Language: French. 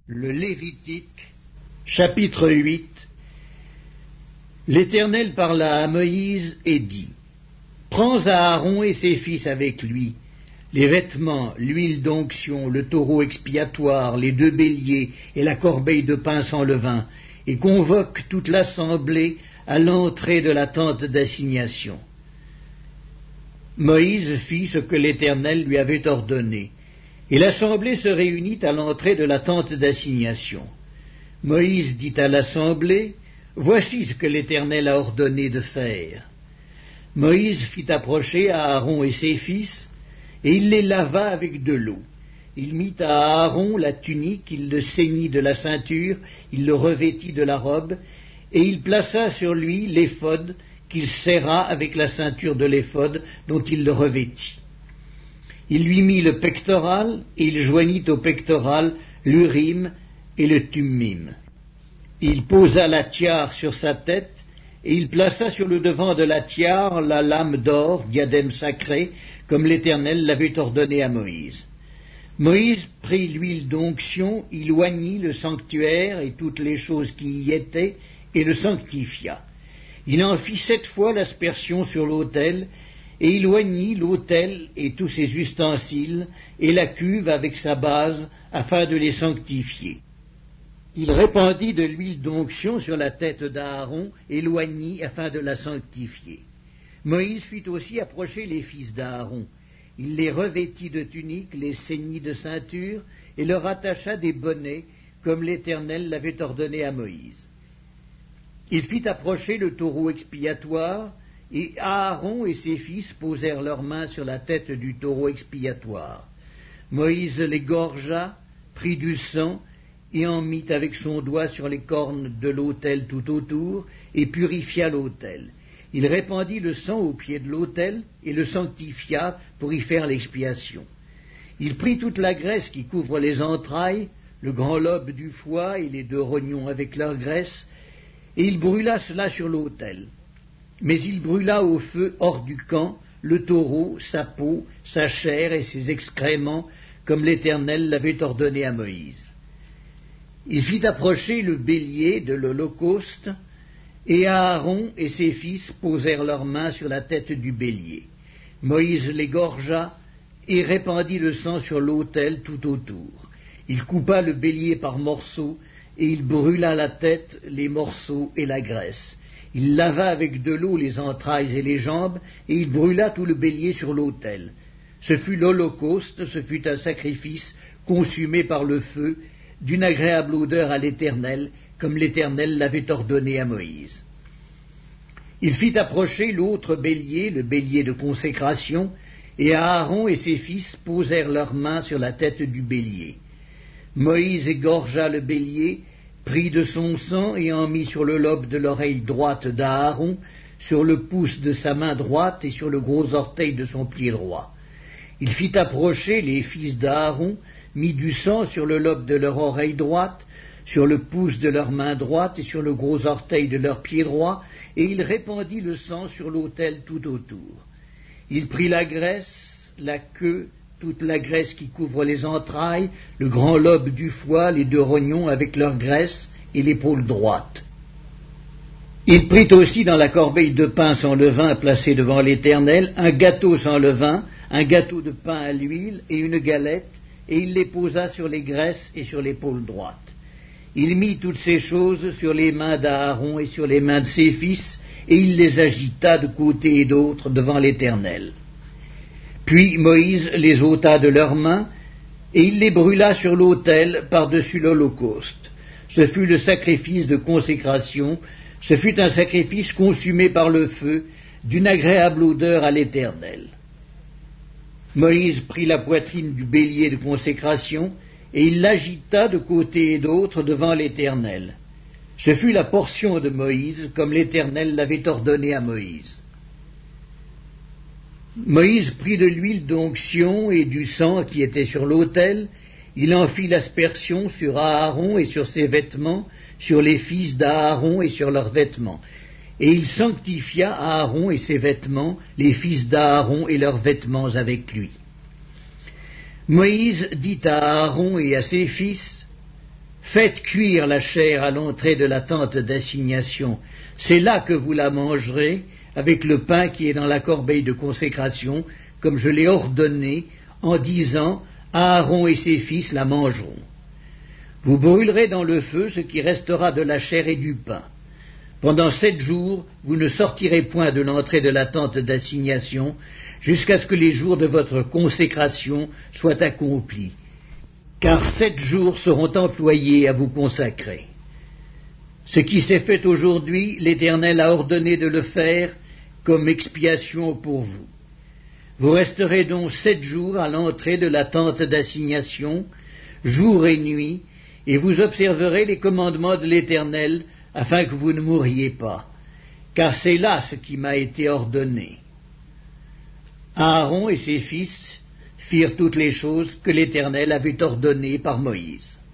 Le Lévitique, chapitre 8. L'Éternel parla à Moïse et dit: Prends Aaron et ses fils avec lui, les vêtements, l'huile d'onction, le taureau expiatoire, les 2 béliers et la corbeille de pain sans levain, et convoque toute l'assemblée à l'entrée de la tente d'assignation. Moïse fit ce que l'Éternel lui avait ordonné, et l'assemblée se réunit à l'entrée de la tente d'assignation. Moïse dit à l'assemblée: Voici ce que l'Éternel a ordonné de faire. Moïse fit approcher Aaron et ses fils, et il les lava avec de l'eau. Il mit à Aaron la tunique, il le ceignit de la ceinture, il le revêtit de la robe, et il plaça sur lui l'éphod qu'il serra avec la ceinture de l'éphod dont il le revêtit. Il lui mit le pectoral, et il joignit au pectoral l'Urim et le Thummim. Il posa la tiare sur sa tête, et il plaça sur le devant de la tiare la lame d'or, diadème sacré, comme l'Éternel l'avait ordonné à Moïse. Moïse prit l'huile d'onction, il oignit le sanctuaire et toutes les choses qui y étaient, et le sanctifia. Il en fit 7 fois l'aspersion sur l'autel, et il oignit l'autel et tous ses ustensiles, et la cuve avec sa base, afin de les sanctifier. Il répandit de l'huile d'onction sur la tête d'Aaron, et l'oignit afin de la sanctifier. Moïse fit aussi approcher les fils d'Aaron. Il les revêtit de tuniques, les ceignit de ceinture, et leur attacha des bonnets, comme l'Éternel l'avait ordonné à Moïse. Il fit approcher le taureau expiatoire, et Aaron et ses fils posèrent leurs mains sur la tête du taureau expiatoire. Moïse l'égorgea, prit du sang, et en mit avec son doigt sur les cornes de l'autel tout autour, et purifia l'autel. Il répandit le sang au pied de l'autel, et le sanctifia pour y faire l'expiation. Il prit toute la graisse qui couvre les entrailles, le grand lobe du foie et les 2 rognons avec leur graisse, et il brûla cela sur l'autel. Mais il brûla au feu hors du camp le taureau, sa peau, sa chair et ses excréments, comme l'Éternel l'avait ordonné à Moïse. Il fit approcher le bélier de l'holocauste, et Aaron et ses fils posèrent leurs mains sur la tête du bélier. Moïse l'égorgea et répandit le sang sur l'autel tout autour. Il coupa le bélier par morceaux, et il brûla la tête, les morceaux et la graisse. Il lava avec de l'eau les entrailles et les jambes, et il brûla tout le bélier sur l'autel. Ce fut l'holocauste, ce fut un sacrifice consumé par le feu, d'une agréable odeur à l'Éternel, comme l'Éternel l'avait ordonné à Moïse. Il fit approcher l'autre bélier, le bélier de consécration, et Aaron et ses fils posèrent leurs mains sur la tête du bélier. Moïse égorgea le bélier, prit de son sang et en mit sur le lobe de l'oreille droite d'Aaron, sur le pouce de sa main droite et sur le gros orteil de son pied droit. Il fit approcher les fils d'Aaron, mit du sang sur le lobe de leur oreille droite, sur le pouce de leur main droite et sur le gros orteil de leur pied droit, et il répandit le sang sur l'autel tout autour. Il prit la graisse, la queue, toute la graisse qui couvre les entrailles, le grand lobe du foie, les 2 rognons avec leur graisse et l'épaule droite. Il prit aussi dans la corbeille de pain sans levain placée devant l'Éternel un gâteau sans levain, un gâteau de pain à l'huile et une galette, et il les posa sur les graisses et sur l'épaule droite. Il mit toutes ces choses sur les mains d'Aaron et sur les mains de ses fils, et il les agita de côté et d'autre devant l'Éternel. Puis Moïse les ôta de leurs mains, et il les brûla sur l'autel par-dessus l'holocauste. Ce fut le sacrifice de consécration, ce fut un sacrifice consumé par le feu, d'une agréable odeur à l'Éternel. Moïse prit la poitrine du bélier de consécration, et il l'agita de côté et d'autre devant l'Éternel. Ce fut la portion de Moïse, comme l'Éternel l'avait ordonné à Moïse. Moïse prit de l'huile d'onction et du sang qui était sur l'autel, il en fit l'aspersion sur Aaron et sur ses vêtements, sur les fils d'Aaron et sur leurs vêtements. Et il sanctifia Aaron et ses vêtements, les fils d'Aaron et leurs vêtements avec lui. Moïse dit à Aaron et à ses fils: Faites cuire la chair à l'entrée de la tente d'assignation. C'est là que vous la mangerez, avec le pain qui est dans la corbeille de consécration, comme je l'ai ordonné, en disant, Aaron et ses fils la mangeront. Vous brûlerez dans le feu ce qui restera de la chair et du pain. Pendant 7 jours, vous ne sortirez point de l'entrée de la tente d'assignation, jusqu'à ce que les jours de votre consécration soient accomplis. Car 7 jours seront employés à vous consacrer. Ce qui s'est fait aujourd'hui, l'Éternel a ordonné de le faire comme expiation pour vous. Vous resterez donc 7 jours à l'entrée de la tente d'assignation, jour et nuit, et vous observerez les commandements de l'Éternel, afin que vous ne mouriez pas, car c'est là ce qui m'a été ordonné. Aaron et ses fils firent toutes les choses que l'Éternel avait ordonnées par Moïse.